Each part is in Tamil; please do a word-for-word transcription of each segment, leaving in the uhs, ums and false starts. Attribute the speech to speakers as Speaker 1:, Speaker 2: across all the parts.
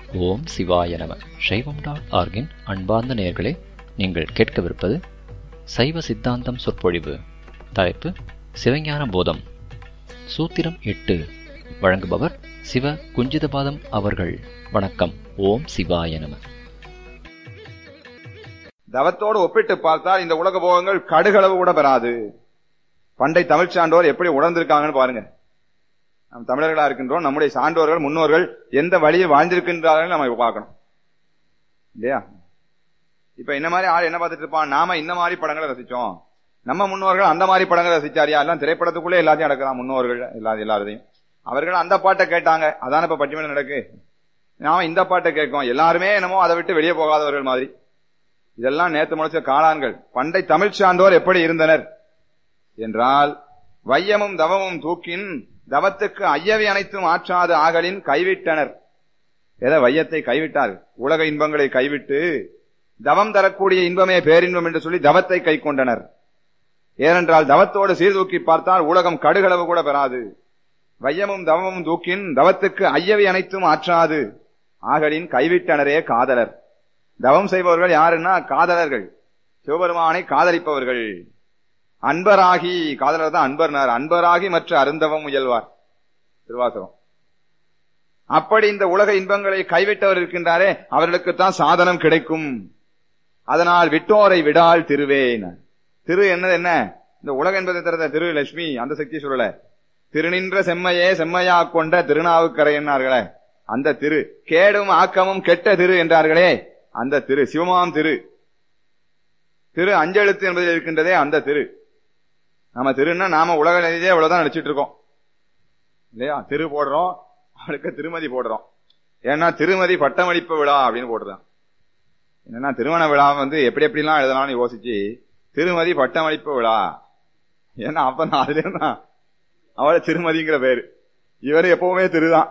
Speaker 1: ஓம் சிவாய நம. சைவம் டாட் ஆர்கின் அன்பார்ந்த நேயர்களே, நீங்கள் கேட்கவிருப்பது சைவ சித்தாந்தம் சொற்பொழிவு. தலைப்பு சிவஞான போதம். சூத்திரம் எட்டு. வழங்குபவர் சிவ குஞ்சிதபாதம் அவர்கள். வணக்கம். ஓம் சிவாய நம.
Speaker 2: தவத்தோடு ஒப்பிட்டு பார்த்தால் இந்த உலக போகங்கள் கடுகளவு கூட பெறாது. பண்டை தமிழ் சான்றோர் எப்படி உணர்ந்திருக்காங்கன்னு பாருங்க. நம் தமிழர்களா இருக்கின்றோம், நம்முடைய சான்றோர்கள் முன்னோர்கள் எந்த வழியை வாழ்ந்திருக்கின்றார்கள் நம்ம பார்க்கணும் இல்லையா? இப்ப இந்த மாதிரி ஆள் என்ன பார்த்துட்டு இருப்பான், நாம இந்த மாதிரி படங்களை ரசிச்சோம், நம்ம முன்னோர்கள் அந்த மாதிரி படங்களை ரசிச்சாரியா, எல்லாம் திரைப்படத்துக்குள்ளே எல்லாத்தையும் நடக்கலாம். முன்னோர்கள் எல்லா எல்லாரையும் அவர்கள் அந்த பாட்டை கேட்டாங்க, அதான இப்ப பட்டிமன்றம் நடக்கு. நாம இந்த பாட்டை கேட்கோம், எல்லாருமே என்னமோ அதை விட்டு வெளியே போகாதவர்கள் மாதிரி. இதெல்லாம் நேத்து முளைச்ச காளான்கள். பண்டை தமிழ் சான்றோர் எப்படி இருந்தனர் என்றால், வையமும் தவமும் தூக்கின் தவத்துக்கு ஐயவை அனைத்தும் ஆற்றாது ஆகலின் கைவிட்டனர். ஏதோ வையத்தை கைவிட்டார், உலக இன்பங்களை கைவிட்டு தவம் தரக்கூடிய இன்பமே பேரின்பம் என்று சொல்லி தவத்தை கை கொண்டனர். ஏனென்றால் தவத்தோடு சீர்தூக்கி பார்த்தால் உலகம் கடுகளவு கூட பெறாது. வையமும் தவமும் தூக்கின் தவத்துக்கு ஐயவை அனைத்தும் ஆற்றாது ஆகலின் கைவிட்டனரே காதலர். தவம் செய்பவர்கள் யாருன்னா காதலர்கள், சிவபெருமானை காதலிப்பவர்கள். அன்பராகி, காதலர் தான் அன்பர்னார், அன்பராகி மற்ற அருந்தவம் முயல்வார் திருவாசகம். அப்படி இந்த உலக இன்பங்களை கைவிட்டவர் இருக்கின்றாரே, அவர்களுக்குத்தான் சாதனம் கிடைக்கும். அதனால் விட்டோரை விடால் திருவேன். திரு என்னது என்ன? இந்த உலக என்பதை தருத திரு லட்சுமி, அந்த சக்தி சொல்லல. திருநின்ற செம்மையே செம்மையா கொண்ட திருநாவுக்கரை என்னார்களே அந்த திரு. கேடும் ஆக்கமும் கெட்ட திரு என்றார்களே அந்த திரு சிவமாம் திரு. திரு அஞ்செழுத்து என்பதில் இருக்கின்றதே அந்த திரு. நம்ம திருன்னா நாம உலக நிலையே இவ்வளவுதான் நடிச்சிட்டு இருக்கோம் இல்லையா? திரு போடுறோம், அவளுக்கு திருமதி போடுறோம். ஏன்னா திருமதி பட்டமளிப்பு விழா அப்படின்னு போடுறான். என்னன்னா திருமண விழா வந்து எப்படி எப்படிலாம் எழுதலாம்னு யோசிச்சு திருமதி பட்டமளிப்பு விழா. ஏன்னா அப்பதான் அதுல இருந்தா அவளை திருமதிங்கிற பேரு. இவரு எப்பவுமே திருதான்,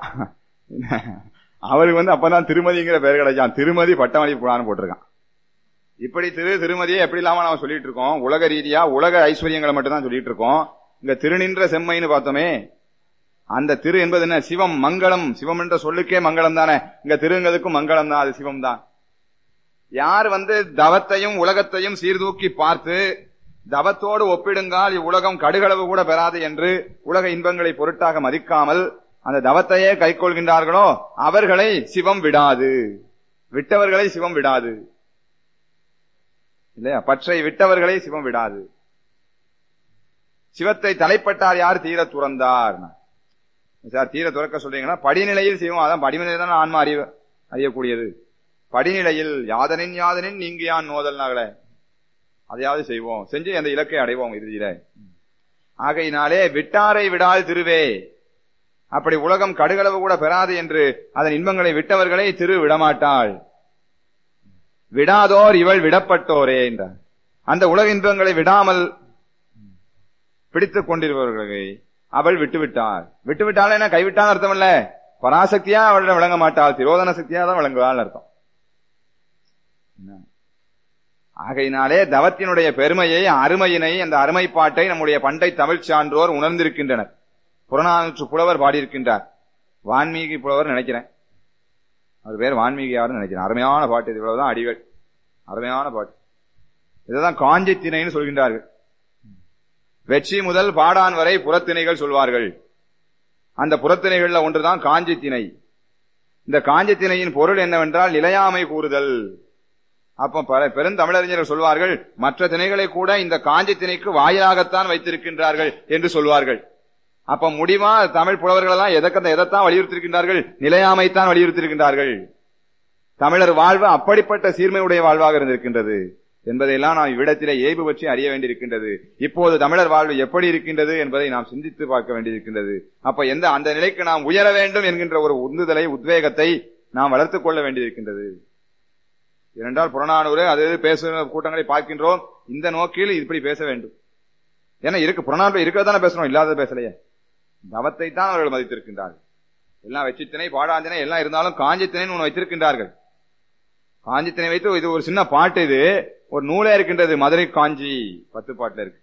Speaker 2: அவருக்கு வந்து அப்பதான் திருமதிங்கிற பேர் கிடைச்சான். திருமதி பட்டமளிப்பு விழான்னு போட்டிருக்கான். இப்படி திரு திருமதியை எப்படி இல்லாம நாம சொல்லிட்டு இருக்கோம். உலக ரீதியா உலக ஐஸ்வர்யங்களை மட்டும் தான் சொல்லிட்டு இருக்கோம். இங்க திருநின்ற செம்மைன்னு பார்த்தோமே, அந்த திரு என்பது என்ன? சிவம், மங்களம். சிவம் என்ற சொல்லுக்கே மங்களம் தானே. இங்க திருங்கிறதுக்கும் மங்களம் தான், அது சிவம் தான். யார் வந்து தவத்தையும் உலகத்தையும் சீர்தூக்கி பார்த்து தவத்தோடு ஒப்பிடுங்கால் இவ்வுலகம் கடுகளவு கூட பெறாது என்று உலக இன்பங்களை பொருட்டாக மதிக்காமல் அந்த தவத்தையே கைக்கொள்கின்றார்களோ அவர்களை சிவம் விடாது, விட்டவர்களை சிவம் விடாது இல்லையா? பற்றை விட்டவர்களை சிவம் விடாது. சிவத்தை தலைப்பட்டார் யார்? தீர துறந்தார். சார் தீர துறக்க சொல்றீங்கன்னா படிநிலையில் சிவம், அதான் படிநிலையில் தான் ஆன்மா அறிவு அறியக்கூடியது. படிநிலையில் யாதனின் யாதனின் நீங்க யான் நோதல்னாங்களே, அதையாவது செய்வோம், செஞ்சு அந்த இலக்கை அடைவோம் இறுதியில. ஆகையினாலே விட்டாரை விடால் திருவே. அப்படி உலகம் கடுகளவு கூட பெறாது என்று அதன் இன்பங்களை விட்டவர்களை திரு விடமாட்டாள். விடாதோர் இவள் விடப்பட்டோரே என்றார். அந்த உலக இன்பங்களை விடாமல் பிடித்துக் கொண்டிருப்பவர்களை அவள் விட்டுவிட்டாள். விட்டுவிட்டாள் என்ன? கைவிட்டான்னு அர்த்தம் இல்ல, பராசக்தியா அவளிடம் விளங்க மாட்டாள், திரோதன சக்தியா தான் விளங்குவாள் அர்த்தம். ஆகையினாலே தவத்தினுடைய பெருமையை, அருமையினை, அந்த அருமைப்பாட்டை நம்முடைய பண்டை தமிழ் சான்றோர் உணர்ந்திருக்கின்றனர். புறநானூற்று புலவர் பாடியிருக்கின்றார். வான்மீகி புலவர் நினைக்கிறேன், அவர் பேர் வான்மீகி யாருன்னு நினைக்கிறேன். அருமையான பாட்டு இது. இவ்வளவுதான் அடிகள், அருமையான பாட்டு. இதுதான் காஞ்சி திணைன்னு சொல்கின்றார்கள். வெற்றி முதல் பாடான் வரை புறத்திணைகள் சொல்வார்கள். அந்த புறத்திணைகள்ல ஒன்றுதான் காஞ்சி திணை. இந்த காஞ்சி திணையின் பொருள் என்னவென்றால் நிலையாமை கூறுதல். அப்ப பல பெருந்தமிழறிஞர்கள் சொல்வார்கள், மற்ற திணைகளை கூட இந்த காஞ்சி திணைக்கு வாயிலாகத்தான் வைத்திருக்கின்றார்கள் என்று சொல்வார்கள். அப்ப முடிவா தமிழ் புலவர்கள் எல்லாம் எதற்கு எதைத்தான் வலியுறுத்திருக்கின்றார்கள்? நிலையாமைத்தான் வலியுறுத்திருக்கின்றார்கள். தமிழர் வாழ்வு அப்படிப்பட்ட சீர்மையுடைய வாழ்வாக இருந்திருக்கின்றது என்பதையெல்லாம் நாம் இவ்விடத்திலே ஏய்வு பற்றி அறிய வேண்டியிருக்கின்றது. இப்போது தமிழர் வாழ்வு எப்படி இருக்கின்றது என்பதை நாம் சிந்தித்து பார்க்க வேண்டியிருக்கின்றது. அப்ப எந்த அந்த நிலைக்கு நாம் உயர வேண்டும் என்கின்ற ஒரு உந்துதலை, உத்வேகத்தை நாம் வளர்த்துக் கொள்ள வேண்டியிருக்கின்றது. ஏனென்றால் புறநானூறு அது பேசுகிற கூட்டங்களை பார்க்கின்றோம். இந்த நோக்கில் இப்படி பேச வேண்டும். ஏன்னா இருக்கு, புறநானூறு இருக்கிறதான பேசணும், இல்லாத பேசலையே. தவத்தை தான் அவர்கள் மதித்திருக்கின்றார்கள். எல்லாம் வெற்றித்திணை, பாடாந்திணை எல்லாம் இருந்தாலும் காஞ்சித்திணை ஒன்று வைத்திருக்கின்றார்கள். காஞ்சித்திணை வைத்து இது ஒரு சின்ன பாட்டு, இது ஒரு நூலே இருக்கின்றது, மதுரை காஞ்சி பத்து பாட்டுல இருக்கு.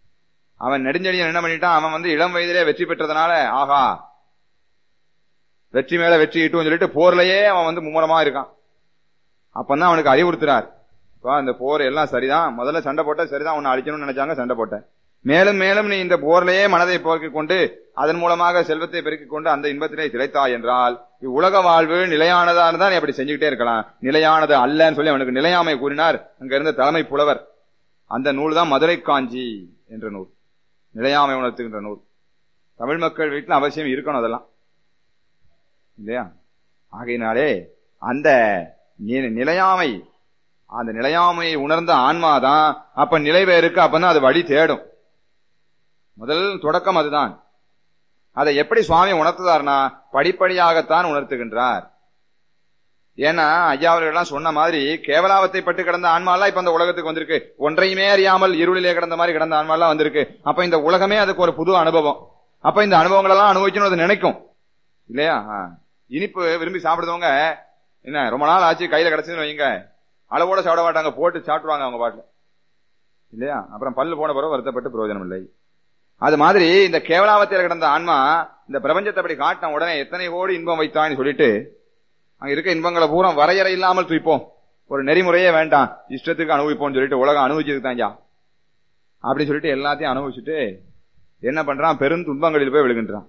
Speaker 2: அவன் நெடுஞ்செழியன் என்ன பண்ணிட்டான், அவன் வந்து இளம் வயதிலே வெற்றி பெற்றதுனால ஆகா வெற்றி மேல வெற்றி ஈட்டுன்னு சொல்லிட்டு போர்லயே அவன் வந்து மும்முரமா இருக்கான். அப்பதான் அவனுக்கு அறிவுறுத்துறார், இந்த போர் எல்லாம் சரிதான், முதல்ல சண்டை போட்ட சரிதான், உன்னை அழிக்கணும்னு நினைச்சாங்க, சண்டை போட்ட, மேலும் மேலும் நீ இந்த போர்லயே மனதை போக்கிக் கொண்டு அதன் மூலமாக செல்வத்தை பெருக்கிக் கொண்டு அந்த இன்பத்திலே திளைத்தாய் என்றால் உலக வாழ்வு நிலையானதான் தான் அப்படி செஞ்சுக்கிட்டே இருக்கலாம். நிலையானது அல்லன்னு சொல்லி அவனுக்கு நிலையாமை கூறினார் அங்க இருந்த தலைமை புலவர். அந்த நூல் தான் மதுரை காஞ்சி என்ற நூல், நிலையாமை உணர்த்துகின்ற நூல். தமிழ் மக்கள் வீட்டில் அவசியம் இருக்கணும் அதெல்லாம் இல்லையா? ஆகையினாலே அந்த நிலையாமை, அந்த நிலையாமையை உணர்ந்த ஆன்மாதான் அப்ப நிலைவேருக்கு அப்பதான் அது வழி தேடும். முதல் தொடக்கம் அதுதான். அதை எப்படி சுவாமி உணர்த்துதார்னா படிப்படியாகத்தான் உணர்த்துகின்றார். ஏன்னா ஐயா அவர்கள்லாம் சொன்ன மாதிரி கேவலாவத்தை பட்டு கிடந்த ஆன்மாலாம் இப்ப அந்த உலகத்துக்கு வந்திருக்கு. ஒன்றையுமே அறியாமல் இருளிலே கிடந்த மாதிரி கிடந்த ஆன்மாலாம் வந்திருக்கு. அப்ப இந்த உலகமே அதுக்கு ஒரு புது அனுபவம். அப்ப இந்த அனுபவங்கள் எல்லாம் அனுபவிக்கணும் அது நினைக்கும் இல்லையா? இனிப்பு விரும்பி சாப்பிடுறவங்க என்ன ரொம்ப நாள் ஆச்சு கையில கிடைச்சதுன்னு வைங்க, அளவோட சாப்பிட மாட்டாங்க, போட்டு சாப்பிடுவாங்க அவங்க பாட்டுல இல்லையா? அப்புறம் பல்லு போன பிறகு வருத்தப்பட்டு பிரயோஜனம் இல்லை. அது மாதிரி இந்த கேவலாவத்தில் கிடந்த ஆன்மா இந்த பிரபஞ்சத்தை அப்படி காட்டின உடனே எத்தனை கோடி இன்பம் வைத்தான்னு சொல்லிட்டு அங்க இருக்க இன்பங்களை பூரா வரையறை இல்லாமல் தூய்ப்போம், ஒரு நெறிமுறையே வேண்டாம், இஷ்டத்துக்கு அனுபவிப்போம்னு சொல்லிட்டு உலகம் அனுபவிச்சதுக்கு தான்யா அப்படின்னு சொல்லிட்டு எல்லாத்தையும் அனுபவிச்சுட்டு என்ன பண்றான், பெரும் துன்பங்களில் போய் விழுகின்றான்.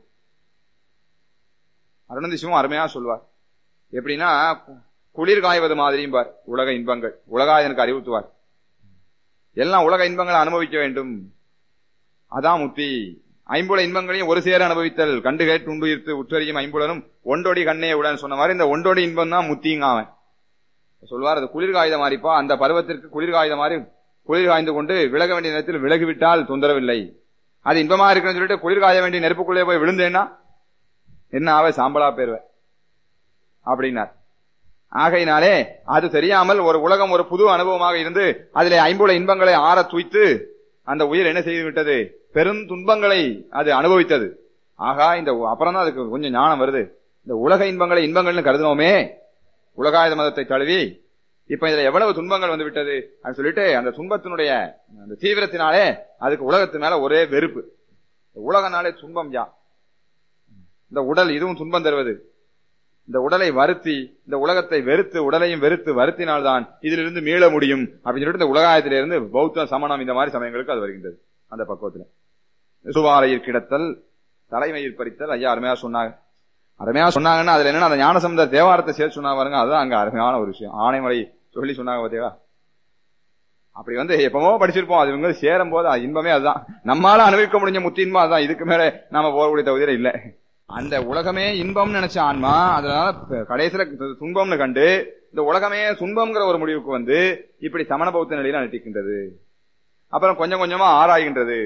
Speaker 2: அருணந்தி சிவம் அருமையா சொல்வார். எப்படின்னா குளிர் காய்வது மாதிரியும் பார் உலக இன்பங்கள், உலகாயனுக்கு அறிவுத்துவார். எல்லாம் உலக இன்பங்களை அனுபவிக்க வேண்டும், அதான் முத்தி. ஐம்புல இன்பங்களையும் ஒரு சேர அனுபவித்தல், கண்டு கேட்டு உண்டு ஈர்த்து உற்றறியும் ஐம்புலனும் ஒண்டொடி கண்ணே உடன் சொன்ன மாதிரி இந்த ஒண்டொடி இன்பம் தான் முத்திங்க. அவன் சொல்வார் அது குளிர் காய்த மாதிரிப்பா, அந்த பருவத்திற்கு குளிர் காய்த மாதிரி குளிர் காய்ந்து கொண்டு விலக வேண்டிய நேரத்தில் விலகிவிட்டால் தொந்தரவில்லை. அது இன்பமா இருக்குன்னு சொல்லிட்டு குளிர் காய வேண்டிய நெருப்புக்குள்ளே போய் விழுந்தேன்னா என்ன ஆவ, சாம்பலா பேருவேன் அப்படின்னார். ஆகையினாலே அது தெரியாமல் ஒரு உலகம் ஒரு புது அனுபவமாக இருந்து அதிலே ஐம்புல இன்பங்களை ஆற தூய்த்து அந்த உயிர் என்ன செய்து விட்டது, பெரும் துன்பங்களை அது அனுபவித்தது. ஆகா, இந்த அப்புறம் தான் அதுக்கு கொஞ்சம் ஞானம் வருது. இந்த உலக இன்பங்களை இன்பங்கள்னு கருதினோமே உலகாயுத மதத்தை தழுவி, இப்ப இதுல எவ்வளவு துன்பங்கள் வந்து விட்டது அப்படின்னு சொல்லிட்டு அந்த துன்பத்தினுடைய அந்த தீவிரத்தினாலே அதுக்கு உலகத்து மேல ஒரே வெறுப்பு. உலகனாலே துன்பம் யா, இந்த உடல் இதுவும் துன்பம் தருவது. இந்த உடலை வருத்தி இந்த உலகத்தை வெறுத்து உடலையும் வெறுத்து வருத்தினால்தான் இதிலிருந்து மீள முடியும் அப்படின்னு சொல்லிட்டு இந்த உலகாயத்திலிருந்து பௌத்தம் சமணம் இந்த மாதிரி சமயங்களுக்கு அது வருகின்றது. அந்த பக்குவத்துல சுவாரையில் கிடத்தல் தலைமையில் பறித்தல் ஐயா அருமையா சொன்னாங்க. அருமையா சொன்னாங்கன்னா அதுல என்னன்னா அந்த ஞானசம்பந்த தேவாரத்தை சேர்த்து சொன்னா பாருங்க, அதுதான் அங்க அருமையான ஒரு விஷயம். ஆணைமலை சொல்லி சொன்னாங்க பாத்தீங்களா, அப்படி வந்து எப்பவோ படிச்சிருப்போம், அது இவங்க சேரும் போது இன்பமே அதுதான். நம்மளால அனுபவிக்க முடிஞ்ச முத்தி இன்பம் அதுதான். இதுக்கு மேல நாம போகக்கூடிய தகுதியில இல்ல. அந்த உலகமே இன்பம்னு நினைச்ச ஆன்மா அதனால கடைசியில துன்பம்னு கண்டு இந்த உலகமே துன்பம்ங்கிற ஒரு முடிவுக்கு வந்து இப்படி சமண பௌத்த நிலையில நட்டிக்கின்றது. அப்புறம் கொஞ்சம் கொஞ்சமா ஆராய்கின்றது.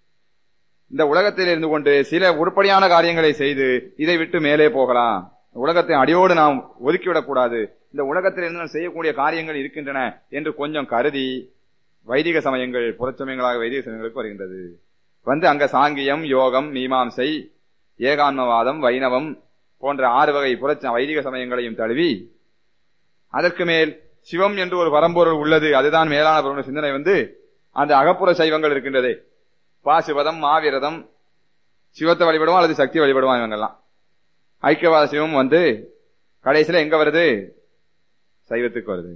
Speaker 2: இந்த உலகத்தில் இருந்து கொண்டு சில உருப்படியான காரியங்களை செய்து இதை விட்டு மேலே போகலாம், உலகத்தை அடியோடு நாம் ஒதுக்கிவிடக் கூடாது, இந்த உலகத்தில் இருந்து செய்யக்கூடிய காரியங்கள் இருக்கின்றன என்று கொஞ்சம் கருதி வைதிக சமயங்கள் புறச்சமயங்களாக வைதிக சமயங்களுக்கு வருகின்றது. வந்து அங்க சாங்கியம், யோகம், மீமாம்சை, ஏகான்மவாதம், வைணவம் போன்ற ஆறு வகை புறச்ச வைதிக சமயங்களையும் தழுவி அதற்கு மேல் சிவம் என்று ஒரு பரம்பொருள் உள்ளது, அதுதான் மேலான பொருள் சிந்தனை வந்து அந்த அகப்புற சைவங்கள் இருக்கின்றது. பாசுபதம், மாவிரதம், சிவத்தை வழிபடுவோம் அல்லது சக்தி வழிபடுவோம். இவங்கெல்லாம் ஐக்கியவாத சிவம் வந்து கடைசியில எங்க வருது, சைவத்துக்கு வருது.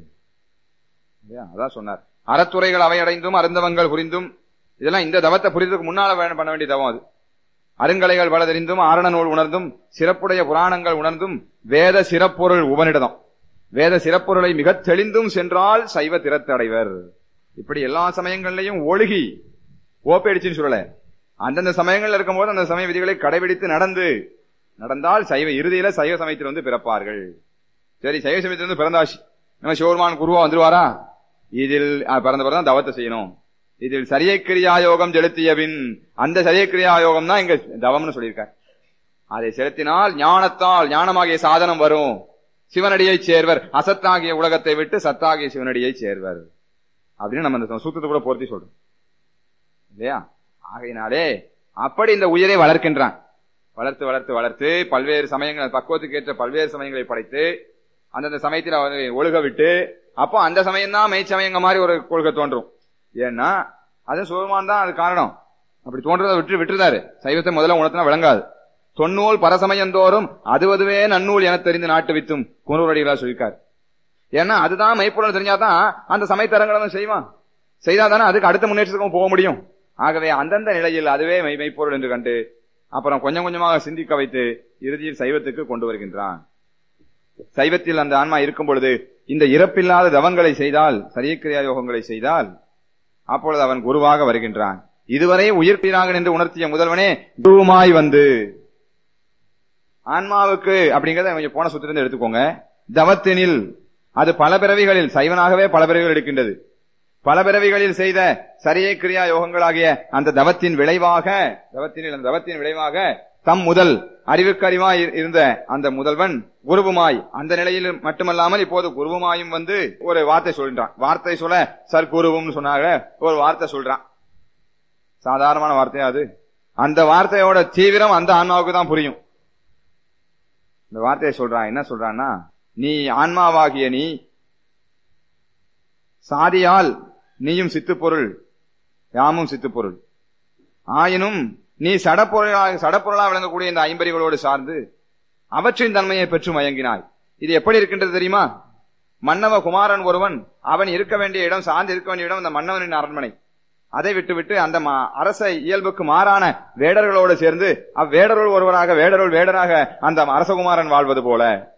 Speaker 2: அதான் சொன்னார், அறத்துறைகள் அவை அடைந்தும் அருந்தவங்கள் புரிந்தும். இதெல்லாம் இந்த தவத்தை புரிந்ததுக்கு முன்னால பண்ண வேண்டிய தவம் அது. அருங்கலைகள் பல தெரிந்தும் ஆரண நூல் உணர்ந்தும் சிறப்புடைய புராணங்கள் உணர்ந்தும் வேத சிறப்பொருள் உபனிடதம், வேத சிறப்பொருளை மிகத் தெளிந்தும் சென்றால் சைவ திறத்தடைவர். இப்படி எல்லா சமயங்கள்லையும் ஒழுகி ஓப்பேடிச்சுன்னு சொல்லல, அந்தந்த சமயங்கள்ல இருக்கும் போது அந்த சமய விதிகளை கடைபிடித்து நடந்து நடந்தால் சைவ இறுதியில சைவ சமயத்தில் வந்து பிறப்பார்கள். சரி, சைவ சமயத்தில் வந்து பிறந்தாச்சு, நம்ம சிவருமான் குருவா வந்துருவாரா? இதில் பிறந்த பிறந்தான் தவத்தை செய்யணும். இதில் சரியை கிரியா யோகம் செலுத்திய பின் அந்த சரியை கிரியா யோகம் தான் இங்க தவம்னு சொல்லியிருக்கார். அதை செலுத்தினால் ஞானத்தால் ஞானமாகிய சாதனம் வரும், சிவனடியை சேர்வர், அசத்தாகிய உலகத்தை விட்டு சத்தாகிய சிவனடியை சேர்வர் அப்படின்னு நம்ம இந்த சூத்திரத்தை கூட பொருத்தி சொல்றோம் இல்லையா? ஆகையினாலே அப்படி இந்த உயிரை வளர்க்கின்றான். வளர்த்து வளர்த்து வளர்த்து பல்வேறு சமயங்கள் பக்குவத்துக்கு ஏற்ற பல்வேறு சமயங்களை படைத்து அந்தந்த சமயத்தில் அவரை ஒழுக விட்டு அப்போ அந்த சமயம் தான் மெய்ச்சமயங்க மாதிரி ஒரு கொள்கை தோன்றும். ஏன்னா அது சிவபெருமான் தான் அது காரணம். அப்படி தோன்றதை விட்டு விட்டுருந்தாரு. சைவத்தை முதல்ல உணர்த்தினா விளங்காது. தொன்னூல் பரசமயந்தோறும் அதுவதுவே நன்னூல் என தெரிந்து நாட்டு வித்தும் குமரடிகளா சொல்லியிருக்காரு. ஏன்னா அதுதான் மெய்ப்பொருள் தெரிஞ்சாதான் அந்த சமயத்தரங்களும் செய்வான். செய்தாதானே அதுக்கு அடுத்த முன்னேற்றத்துக்கும் போக முடியும். ஆகவே அந்தந்த நிலையில் அதுவே மெய் மெய்ப்பொருள் என்று கண்டு அப்புறம் கொஞ்சம் கொஞ்சமாக சிந்திக்க வைத்து இறுதியில் சைவத்துக்கு கொண்டு வருகின்றான். சைவத்தில் அந்த ஆன்மா இருக்கும் பொழுது இந்த இறப்பில்லாத தவங்களை செய்தால், சரியக்கிரியா யோகங்களை செய்தால் அப்பொழுது அவன் குருவாக வருகின்றான். இதுவரை உயிர்ப்பீராக என்று உணர்த்திய முதல்வனே குருவுமாய் வந்து ஆன்மாவுக்கு அப்படிங்கறத கொஞ்சம் போன சுத்திலிருந்து எடுத்துக்கோங்க. தவத்தினில் அது பல பிறவிகளில் சைவனாகவே பல பிறவிகள் எடுக்கின்றது. பல பிறவிகளில் செய்த சரியை கிரியா யோகங்களாகிய அந்த தவத்தின் விளைவாக தவத்தினில் அந்த தவத்தின் விளைவாக தம் முதல் அறிவுக்கறிவாய் இருந்த அந்த முதல்வன் குருவுமாய் அந்த நிலையில் மட்டுமல்லாமல் இப்போது குருவுமாயும் வந்து ஒரு வார்த்தை சொல்றான். வார்த்தை சொல்ல சர்க்குருவும் சொன்னாங்க, ஒரு வார்த்தை சொல்றான். சாதாரணமான வார்த்தையா அது? அந்த வார்த்தையோட தீவிரம் அந்த ஆன்மாவுக்கு தான் புரியும். இந்த வார்த்தையை சொல்றான். என்ன சொல்றான்னா, நீ ஆன்மாவாகிய நீ சாதியால் நீயும் சித்துப்பொருள், யாமும் சித்துப்பொருள் ஆயினும் நீ சடப்பொருளாக சடப்பொருளாக விளங்கக்கூடிய இந்த ஐம்பறிகளோடு சார்ந்து அவற்றின் தன்மையை பெற்று மயங்கினாய். இது எப்படி இருக்கின்றது தெரியுமா? மன்னவ குமாரன் ஒருவன், அவன் இருக்க வேண்டிய இடம், சார்ந்து இருக்க வேண்டிய இடம் அந்த மன்னவனின் அரண்மனை. அதை விட்டுவிட்டு அந்த அரச இயல்புக்கு மாறான வேடர்களோடு சேர்ந்து அவ்வேடருள் ஒருவராக வேடருள் வேடராக அந்த அரசகுமாரன் வாழ்வது போல.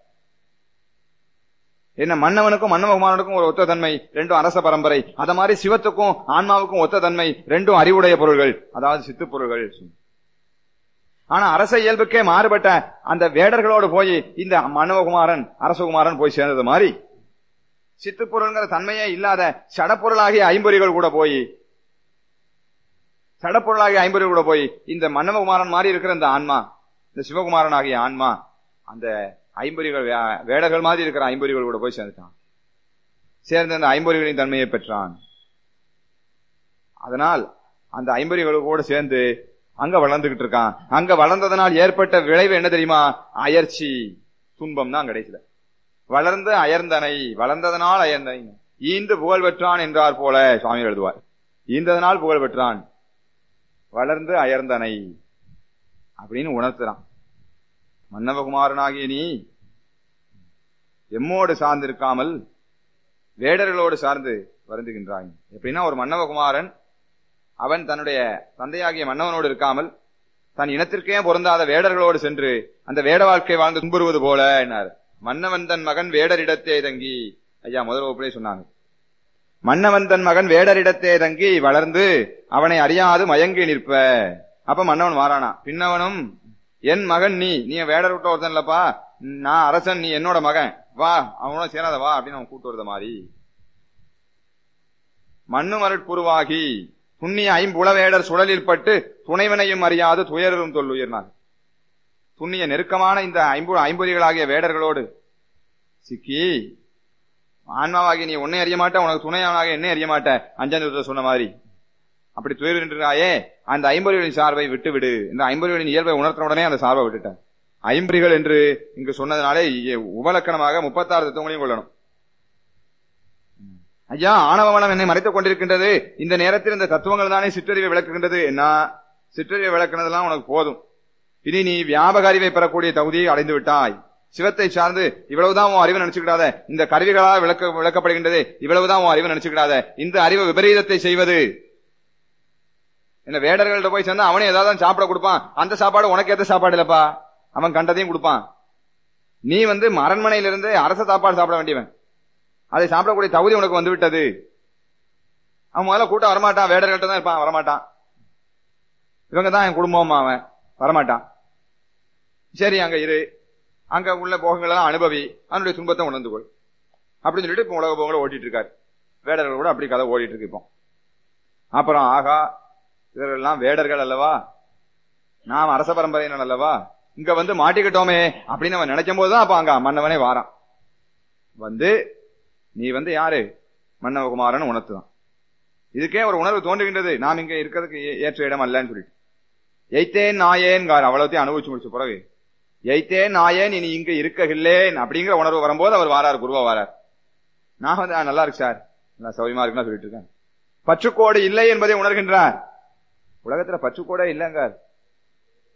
Speaker 2: என்ன, மன்னவனுக்கும் மன்னவகுமாரனுக்கும் ஒரு ஒத்த தன்மை, ரெண்டும் அரச பரம்பரை. அத மாதிரி சிவத்துக்கும் ஆன்மாவுக்கும் ஒத்த தன்மை, ரெண்டும் அறிவுடைய பொருள்கள், அதாவது சித்து பொருள்கள். ஆனா அரச இயல்புக்கே மாறுபட்ட அந்த வேடர்களோடு போய் இந்த மன்னவகுமாரன் அரசகுமாரன் போய் சேர்ந்தது மாதிரி சித்து பொருள்ங்கிற தன்மையே இல்லாத சடப்பொருளாகிய ஐம்பொறிகள் கூட போய் சடப்பொருளாகிய ஐம்பொறிகள் கூட போய் இந்த மன்னவகுமாரன் மாதிரி இருக்கிற இந்த ஆன்மா, இந்த சிவகுமாரன் ஆகிய ஆன்மா அந்த ஐம்பொறிகள் வேடர்கள் மாதிரி இருக்கிற ஐம்பொறிகள் கூட போய் சேர்ந்துட்டான். சேர்ந்த அந்த ஐம்பொறிகளின் தன்மையை பெற்றான். அதனால் அந்த ஐம்பொறிகளோடு சேர்ந்து அங்க வளர்ந்துகிட்டு இருக்கான். அங்க வளர்ந்ததனால் ஏற்பட்ட விளைவு என்ன தெரியுமா? அயர்ச்சி, துன்பம் தான் கடைசியில. வளர்ந்து அயர்ந்தனை, வளர்ந்ததனால் அயர்ந்தனை, ஈந்து புகழ் பெற்றான் என்றார் போல சுவாமி எழுதுவார். ஈந்ததனால் புகழ் பெற்றான், வளர்ந்து அயர்ந்தனை அப்படின்னு உணர்த்துறான். மன்னவகுமாரனாகிய நீ எம்மோடு சார்ந்து இருக்காமல் வேடர்களோடு சார்ந்து வருந்துகின்றாய். எப்படின்னா, ஒரு மன்னவகுமாரன் அவன் தன்னுடைய தந்தையாகிய மன்னவனோடு இருக்காமல் தன் இனத்திற்கே பொருந்தாத வேடர்களோடு சென்று அந்த வேட வாழ்க்கை வாழ்ந்து துன்புறுவது போல என்னார். மன்னவன் தன் மகன் வேடரிடத்தே தங்கி, ஐயா முதல் வகுப்பிலே சொன்னாங்க, மன்னவன் தன் மகன் வேடரிடத்தே தங்கி வளர்ந்து அவனை அறியாது மயங்கி நிற்ப. அப்ப மன்னவன் மாறானா, பின்னவனும் என் மகன் நீ, நீ வேடர் விட்ட ஒருத்தன் இல்லப்பா, நான் அரசன், நீ என்னோட மகன், வா அவனோட சேராத வா அப்படின்னு அவன் கூட்டு வருத மாதிரி. மண்ணு மருட்குருவாகி துண்ணிய ஐம்புலவேடர் சுழலில் பட்டு துணைவனையும் அறியாது துயரும் தொல்லுயிர்னார். துண்ணிய நெருக்கமான இந்த ஐம்பு ஐம்பொறிகளாகிய வேடர்களோடு சிக்கி ஆன்மாவாகி நீ உன்னை அறிய மாட்ட, உனக்கு துணையானாக என்னை அறிய மாட்ட, அஞ்சாந்து சொன்ன மாதிரி அப்படி துயர் நின்றாயே, அந்த ஐம்பொறிகளின் சார்பை விட்டு விடு. இந்த ஐம்பொறிகளின் இயல்பை உணர்த்த உடனே அந்த சார்பை விட்டுட்டார். ஐம்பொறிகள் என்று இங்கு சொன்னதுனாலே உபலக்கணமாக முப்பத்தாறு தத்துவங்களையும் கொள்ளணும். ஐயா, ஆணவமனம் என்னை மறைத்துக் கொண்டிருக்கின்றது, இந்த நேரத்தில் இந்த தத்துவங்கள் தானே சிற்றறிவை விளக்குகின்றது. என்ன, சிற்றறிவை விளக்குனதெல்லாம் உனக்கு போதும், இனி நீ வியாபக அறிவை பெறக்கூடிய தகுதியை அடைந்து விட்டாய். சிவத்தை சார்ந்து இவ்வளவுதான் உன் அறிவு நினைச்சுக்கிடாத, இந்த கருவிகளால் விளக்க விளக்கப்படுகின்றது, இவ்வளவுதான் உன் அறிவு நினைச்சுக்கிடாத. இந்த அறிவு விபரீதத்தை செய்வது என்ன, வேடர்கள்ட்ட போய் சேர்ந்தா அவனே ஏதாவது சாப்பிட கொடுப்பான், அந்த சாப்பாடு உனக்கு ஏத்த சாப்பாடு இல்லப்பா, அவன் கண்டதையும் கொடுப்பான். நீ வந்து அரண்மனையிலிருந்து அரச சாப்பாடு சாப்பிட வேண்டியவன், அதை சாப்பிடக்கூடிய தகுதி உனக்கு வந்து விட்டது. அவன் முதல்ல கூட்டம் வரமாட்டான், வேடர்கள்ட்ட தான் இருப்பான், வரமாட்டான். இவங்க தான் என் குடும்பம், அவன் வரமாட்டான். சரி அங்க இரு, அங்க உள்ள போகங்கள் எல்லாம் அனுபவி, அதனுடைய துன்பத்தை உணர்ந்து கொள் அப்படின்னு சொல்லிட்டு இப்ப உலக போகங்களை ஓட்டிட்டு இருக்காரு. வேடர்கள் கூட அப்படி கதை ஓடிட்டு இருக்கு இப்போ. அப்புறம் ஆகா, இவர்களெல்லாம் வேடர்கள் அல்லவா, நாம் அரச பரம்பரையினர் அல்லவா, இங்க வந்து மாட்டிக்கிட்டோமே அப்படின்னு அவன் நினைக்கும் போதுதான் அப்ப அங்க மன்னவனே வாரான். வந்து நீ வந்து யாரு, மன்னவகுமாரன் உணர்த்துதான். இதுக்கே ஒரு உணர்வு தோன்றுகின்றது, நாம் இங்க இருக்கிறதுக்கு ஏற்ற இடம் அல்லன்னு சொல்லிட்டு. எய்த்தேன் நாயேன் அவ்வளவுத்தையும் அனுபவிச்சு முடிச்ச பிறகு எய்த்தேன் நாயேன் இனி இங்க இருக்ககில்லேன் அப்படிங்கிற உணர்வு வரும்போது அவர் வாரார், குருவா வாரார். நான் வந்து நல்லா இருக்கு சார், நல்லா சௌரியமா இருக்குன்னு சொல்லிட்டு இருக்கேன். பற்றுக்கோடு இல்லை என்பதை உணர்கின்றார். உலகத்துல பற்றுக்கோடே இல்லைங்க,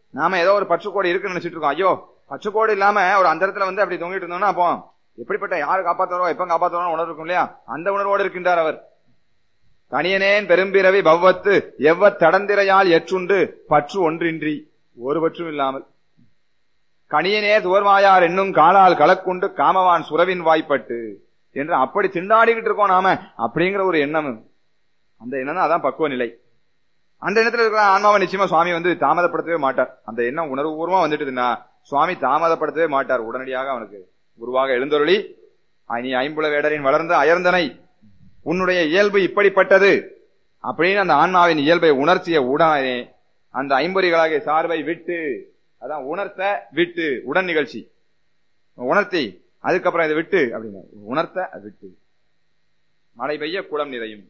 Speaker 2: நாம ஏதோ ஒரு பற்றுக்கோடு இருக்குன்னு நினைச்சிட்டு இருக்கோம். ஐயோ பற்றுக்கோடு இல்லாம ஒரு அந்த இடத்துல வந்து அப்படி தொங்கிட்டு இருந்தோம்னா அப்போ எப்படிப்பட்ட யாரு காப்பாற்றுறோம் எப்ப காப்பாற்றுறோம் உணர்வு இருக்கும் இல்லையா? அந்த உணர்வோடு இருக்கின்றார் அவர். தனியனேன் பெரும்பிறவி பவ்வத்து எவ்வ தடந்திரையால் எற்றுண்டு பற்று ஒன்றின்றி ஒரு பற்றும் இல்லாமல் கனியனே துவர்வாயார் என்னும் காலால் கலக்குண்டு காமவான் சுரவின் வாய்ப்பட்டு என்று அப்படி திண்டாடிக்கிட்டு இருக்கோம் நாம. அப்படிங்கிற ஒரு எண்ணம், அந்த எண்ணம் அதான் பக்குவ நிலை. அந்த எண்ணத்துல இருக்கிற ஆன்மாவை நிச்சயமா சுவாமி வந்து தாமதப்படுத்தவே மாட்டார். அந்த எண்ணம் உணர்வு பூர்வமா வந்துட்டுதுன்னா சுவாமி தாமதப்படுத்தவே மாட்டார். உடனடியாக அவனுக்கு குருவாக எழுந்தருளி, நீ ஐம்புல வேடரின் வளர்ந்த அயர்ந்தனை, உன்னுடைய இயல்பு இப்படிப்பட்டது அப்படின்னு அந்த ஆன்மாவின் இயல்பை உணர்ச்சிய உடனே அந்த ஐம்பொறிகளாகிய சார்பை விட்டு, அதான் உணர்த்த விட்டு, உடன் நிகழ்ச்சி உணர்த்தி அதுக்கப்புறம் இதை விட்டு அப்படின்னா உணர்த்த விட்டு மழை பெய்ய குளம் நிறையும்.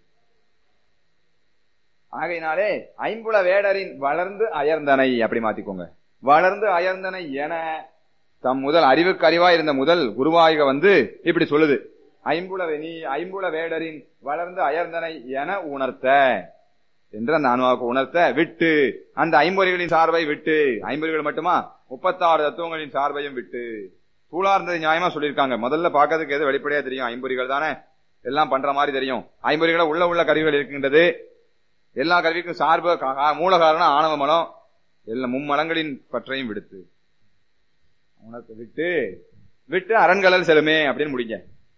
Speaker 2: ஆகையினாலே ஐம்புல வேடரின் வளர்ந்து அயர்ந்தனை அப்படி மாத்திக்கோங்க. வளர்ந்து அயர்ந்தனை என தம் முதல் அறிவுக்கு அறிவா இருந்த முதல் குருவாக வந்து இப்படி சொல்லுது. ஐம்புல நீ ஐம்புல வேடரின் வளர்ந்து அயர்ந்தனை என உணர்த்த என்று அந்த ஆன்மாவுக்கு உணர்த்த விட்டு, அந்த ஐம்பொறிகளின் சார்பை விட்டு, ஐம்பொறிகள் மட்டுமா முப்பத்தாறு தத்துவங்களின் சார்பையும் விட்டு, தூளார்ந்தது நியாயமா சொல்லியிருக்காங்க. முதல்ல பாக்கிறதுக்கு எது வெளிப்படையா தெரியும், ஐம்பொறிகள் தானே எல்லாம் பண்ற மாதிரி தெரியும். ஐம்பொறிகளை உள்ள உள்ள கருவிகள் இருக்கின்றது. எல்லா கருவிக்கும் சார்பு மூல காரணம் ஆணவ மலம், எல்லா மும்மலங்களின் பற்றையும் விடுத்து உனக்கு விட்டு விட்டு அரண்களல் செலுமே அப்படின்னு முடிங்க.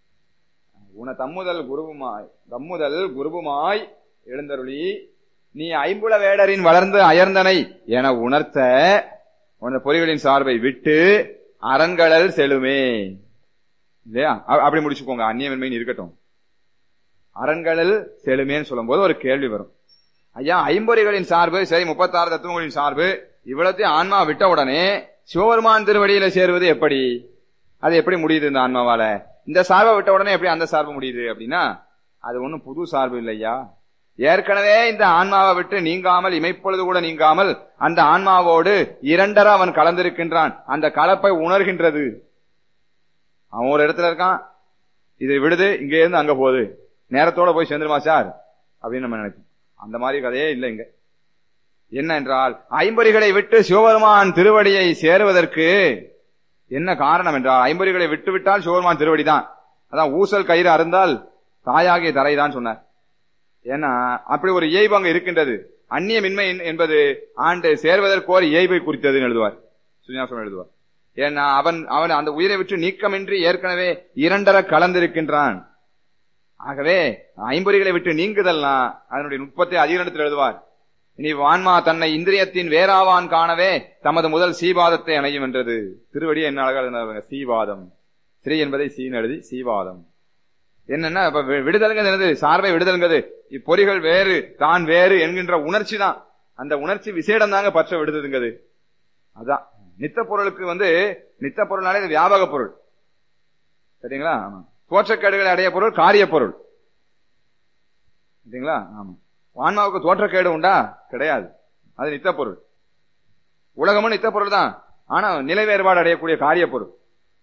Speaker 2: உன தம்முதல் குருவுமாய் தம்முதல் குருவுமாய் எழுந்தருளி நீ ஐம்புல வேடரின் வளர்ந்து அயர்ந்தனை என உணர்த்த உன பொறிகளின் சார்பை விட்டு அரண்களல் செலுமே இல்லையா? அப்படி முடிச்சுக்கோங்க. அந்நியமின்மைன்னு இருக்கட்டும். அரண்களல் செலுமேன்னு சொல்லும் போது ஒரு கேள்வி வரும். ஐயா ஐம்பொறிகளின் சார்பு சரி, முப்பத்தாறு தத்துவங்களின் சார்பு இவ்வளத்தையும் ஆன்மா விட்ட உடனே சிவபெருமான் திருவடியில சேருவது எப்படி? அது எப்படி முடியுது இந்த ஆன்மாவால? இந்த சார்பை விட்ட உடனே எப்படி அந்த சார்பு முடியுது அப்படின்னா அது ஒண்ணும் புது சார்பு இல்லையா. ஏற்கனவே இந்த ஆன்மாவை விட்டு நீங்காமல் இமைப்பொழுது கூட நீங்காமல் அந்த ஆன்மாவோடு இரண்டர அவன் கலந்திருக்கின்றான். அந்த கலப்பை உணர்கின்றது. அவன் ஒரு இடத்துல இருக்கான், இது விடுது, இங்க இருந்து அங்க போகுது, நேரத்தோட போய் சேர்ந்துருமா சார் அப்படின்னு நம்ம நினைப்போம். அந்த மாதிரி கதையே இல்லை. இங்க என்ன என்றால் ஐம்பொறிகளை விட்டு சிவபெருமான் திருவடியை சேருவதற்கு என்ன காரணம் என்றால் ஐம்பொறிகளை விட்டு விட்டால் சிவபெருமான் திருவடி தான். அதான் ஊசல் கயிறு அருந்தால் தாயாகிய தரைதான் சொன்னார். ஏன்னா அப்படி ஒரு இயல்பு அங்க இருக்கின்றது. அந்நியமின்மை என்பது ஆண்டு சேர்வதற்கோர் இயல்பை குறித்ததுன்னு எழுதுவார், சுஞாசம் எழுதுவார். ஏன்னா அவன் அவன் அந்த உயிரை விட்டு நீக்கமின்றி ஏற்கனவே இரண்டர கலந்திருக்கின்றான். ஆகவே ஐம்பொறிகளை விட்டு நீங்குதல்னா அதனுடைய நுட்பத்தை அதிகரிடத்தில் எழுதுவார். இனி வான்மா தன்னை இந்திரியத்தின் வேறாவான் காணவே தமது முதல் சீவாதத்தை அணையும் என்றது. திருவடி என்ன அழகா சீவாதம், ஸ்ரீ என்பதை சீன் எழுதி சீவாதம். என்னன்னா இப்ப விடுதல்ங்கிறது சார்பை விடுதல்ங்கிறது இப்பொறிகள் வேறு தான் வேறு என்கின்ற உணர்ச்சி தான். அந்த உணர்ச்சி விசேடம் தாங்க பற்ற விடுதுங்கிறது. அதான் நித்த பொருளுக்கு வந்து நித்த பொருள்னாலே இது வியாபக பொருள் சரிங்களா? ஆமா. தோற்றக்கேடுகளை அடைய பொருள் காரிய பொருள் சரிங்களா? ஆமா. ஆன்மாவுக்கு தோற்றக்கேடு உண்டா? கிடையாது. அது நித்த பொருள். உலகமும் நித்த பொருள் தான், ஆனா நிலை வேறுபாடு அடையக்கூடிய காரிய பொருள்.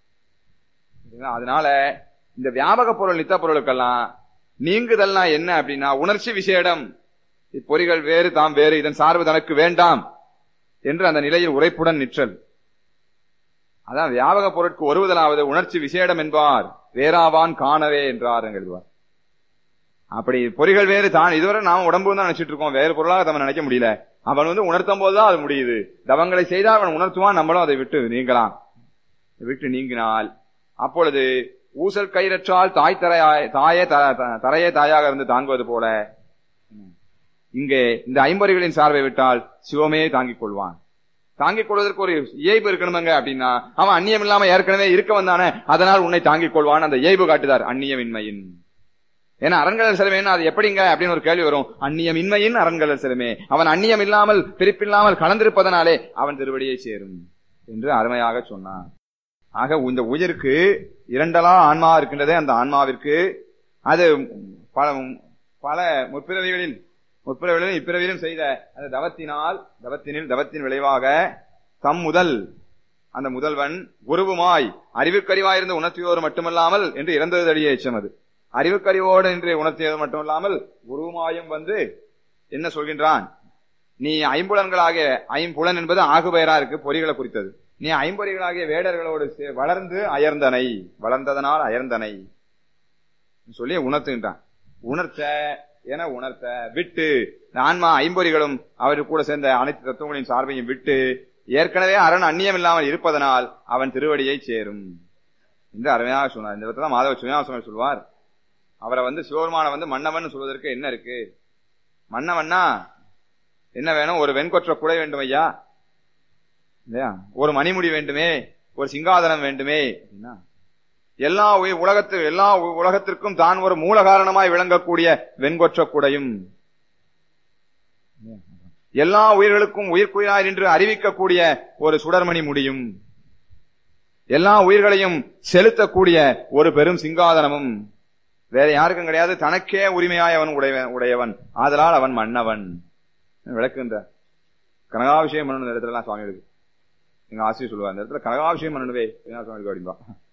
Speaker 2: அதனால இந்த வியாபக பொருள் நித்த பொருளுக்கெல்லாம் நீங்குதல்னா என்ன அப்படின்னா உணர்ச்சி விசேடம். இப்பொறிகள் வேறு தாம் வேறு, இதன் சார்பு தனக்கு வேண்டாம் என்று அந்த நிலையில் உரைப்புடன் நிற்றல். அதான் வியாபக பொருட்கு ஒருவதலாவது உணர்ச்சி விசேடம் என்பார், வேறாவான் காணவே என்றார் எழுதுவார். அப்படி பொறிகள் வேறு தான் இதுவரை நாம உடம்பு தான் நினைச்சிட்டு இருக்கோம், வேறு பொருளாக நம்ம நினைக்க முடியல. அவன் வந்து உணர்த்தும் போதுதான் அது முடியுது. தவங்களை செய்தால் அவன் உணர்த்துவான், நம்மளும் அதை விட்டு நீங்கலாம். விட்டு நீங்கினால் அப்பொழுது ஊசல் கயிறற்றால் தாய் தரையாய் தாயே தரையே தாயாக இருந்து தாங்குவது போல இங்கே இந்த ஐம்பொறிகளின் சார்பை விட்டால் சிவமே தாங்கிக் கொள்வான். தாங்கிக் கொள்வதற்கு ஒரு இயல்பு இருக்கணுங்க அப்படின்னா அவன் அந்நியம் இல்லாம ஏற்கனவே இருக்க வந்தானே, அதனால் உன்னை தாங்கிக் கொள்வான். அந்த இயல்பு காட்டுதார் அந்நியமின்மையின். ஏன்னா அரண்களல் செலுமேன்னு அது எப்படிங்க அப்படின்னு ஒரு கேள்வி வரும். அந்நியமின்மையின் அரண்களல் செலுமே, அவன் அந்நியம் இல்லாமல் பிரிப்பில்லாமல் கலந்திருப்பதனாலே அவன் திருவடியை சேரும் என்று அருமையாக சொன்னான். ஆக இந்த உயிருக்கு இரண்டலா ஆன்மா இருக்கின்றதே, அந்த ஆன்மாவிற்கு அது பல பல முற்பிறவிகளில் முற்பிறவிகளிலும் இப்பிறவிலும் செய்த அந்த தவத்தினால் தவத்தினில் தவத்தின் விளைவாக தம் முதல் அந்த முதல்வன் குருவுமாய் அறிவுக்கறிவாயிருந்த உணர்த்தியோடு மட்டுமல்லாமல் என்று இறந்ததடியே எச்சம். அது அறிவுக்கறிவோடு என்று உணர்த்தியது மட்டுமல்லாமல் குருவுமாயும் வந்து என்ன சொல்கின்றான், நீ ஐம்புலன்களாகிய ஐம்புலன் என்பது ஆகுபெயரா இருக்கு, பொறிகளை குறித்தது. நீ ஐம்பொறிகளாகிய வேடர்களோடு வளர்ந்து அயர்ந்தனை, வளர்ந்ததனால் அயர்ந்தனை சொல்லி உணர்த்துகின்றான். உணர்த்த என உணர்த்த விட்டு ஆன்மா ஐம்பொறிகளும் அவருக்கு கூட சேர்ந்த அனைத்து தத்துவங்களின் சார்பையும் விட்டு ஏற்கனவே அரண் அந்நியம் இல்லாமல் இருப்பதனால் அவன் திருவடியை சேரும் என்று அருமையாக சொன்னார். இந்த இடத்துல மாதவ சுயாசனம் சொல்வார். அவரை வந்து சிவபெருமான வந்து மன்னவன் சொல்வதற்கு என்ன இருக்கு? மன்னவன்னா என்ன வேணும்? ஒரு வெண்கொற்ற குடை வேண்டும் ஐயா, இல்லையா? ஒரு மணிமுடி வேண்டுமே, ஒரு சிங்காதனம் வேண்டுமே. எல்லா உலகத்து எல்லா உலகத்திற்கும் தான் ஒரு மூல காரணமாய் விளங்கக்கூடிய வெண்கொற்ற குடையும், எல்லா உயிர்களுக்கும் உயிர்க்குயிராய் என்று அறிவிக்கக்கூடிய ஒரு சுடர்மணி முடியும், எல்லா உயிர்களையும் செலுத்தக்கூடிய ஒரு பெரும் சிங்காதனமும் வேற யாருக்கும் கிடையாது. தனக்கே உரிமையாய் அவன் உடையவன், ஆதலால் அவன் மன்னவன் விளக்குகின்ற. கனகாபிஷேகம் பண்ணணும் இடத்துல எல்லாம் சுவாமி இருக்கு. எங்க ஆசிரியர் சொல்லுவார், இந்த இடத்துல கனகாபிஷேகம் பண்ணணுவே சுவாமி அப்படின்பா.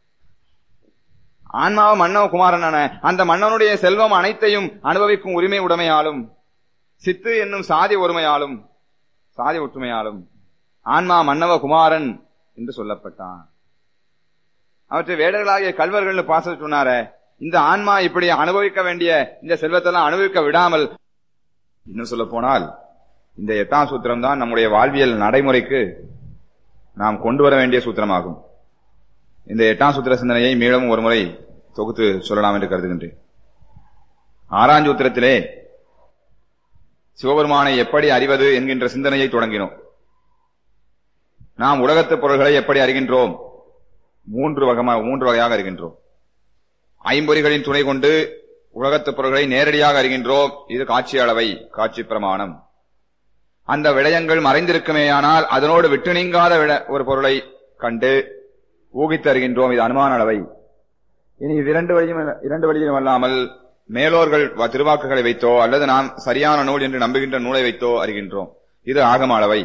Speaker 2: ஆன்மாவ மன்னவ குமாரனான அந்த மன்னனுடைய செல்வம் அனைத்தையும் அனுபவிக்கும் உரிமை உடைமையாலும் சித்து என்னும் சாதி ஒருமையாலும் சாதி ஒற்றுமையாலும் ஆன்மா மன்னவ குமாரன் என்று சொல்லப்பட்டான். அவற்றை வேடர்களாகிய கல்வர்கள் பாச சொன்னார. இந்த ஆன்மா இப்படி அனுபவிக்க வேண்டிய இந்த செல்வத்தெல்லாம் அனுபவிக்க விடாமல், இன்னும் சொல்ல போனால் இந்த எட்டாம் சூத்திரம் தான் நம்முடைய வாழ்வியல் நடைமுறைக்கு நாம் கொண்டு வர வேண்டிய சூத்திரமாகும். இந்த எட்டாம் சூத்திர சிந்தனையை மீளவும் ஒரு முறை தொகுத்து சொல்லலாம் என்று கருதுகின்றேன். ஆறாம் சூத்திரத்திலே சிவபெருமானை எப்படி அறிவது என்கின்ற சிந்தனையை தொடங்கினோம். நாம் உலகத்து பொருள்களை எப்படி அறிகின்றோம்? மூன்று வகமாக மூன்று வகையாக அறிகின்றோம். ஐம்பொறிகளின் துணை கொண்டு உலகத்து பொருள்களை நேரடியாக அறிகின்றோம். இது காட்சி அளவை, காட்சி பிரமாணம். அந்த விடயங்கள் மறைந்திருக்குமேயானால் அதனோடு விட்டு நீங்காத ஒரு பொருளை கண்டு ஊகித்து அறிகின்றோம். இது அனுமான அளவை. இனி இது இரண்டு வழியும் இரண்டு வழியிலும் அல்லாமல் மேலோர்கள் திருவாக்குகளை வைத்தோ அல்லது நாம் சரியான நூல் என்று நம்புகின்ற நூலை வைத்தோ அறிகின்றோம். இது ஆகம அளவை.